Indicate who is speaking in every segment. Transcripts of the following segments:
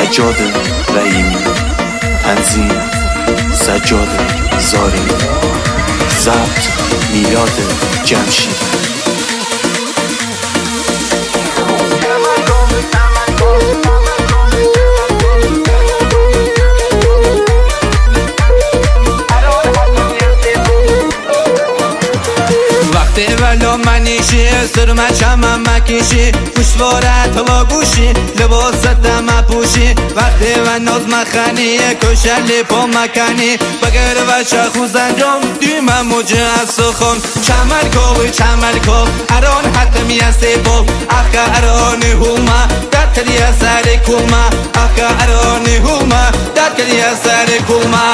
Speaker 1: سجاد رحیمی، تنظیم سجاد زارعی، ضبط میلاد جمشید.
Speaker 2: ولا منیشی سرمه چمم مکیشی گوشوارت و گوشی لباست مپوشی وقتی و ناز مخنی کشلی پا مکنی بگر و شخو زنجام دیمم موجه از سخون چمل کو اران حتمی از بول اخا اران هوما در کلی سر کوما اخا اران هوما در کلی سر کوما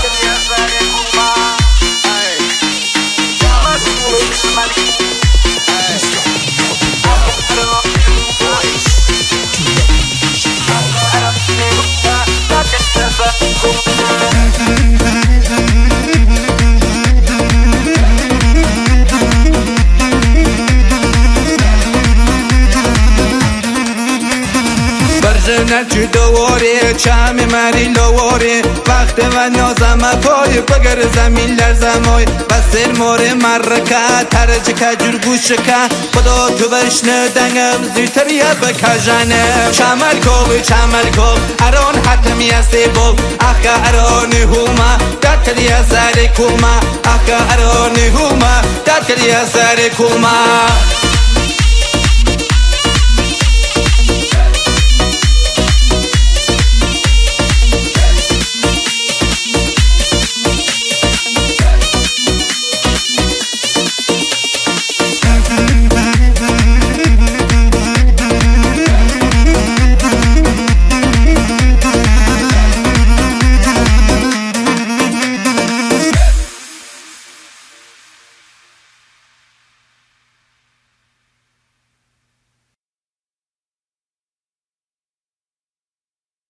Speaker 2: نچی دواره چم مری لواره وقت و نازم پای بگر زمین لرزمای بسر مور مرکه ترج کجور گوشکه خدا تو بشنه دنگم زیتریه بکجنه چمل کو اران حتمی از بول اخا اران هوما در کلی سر کوما اخا اران هوما در کلی سر کوما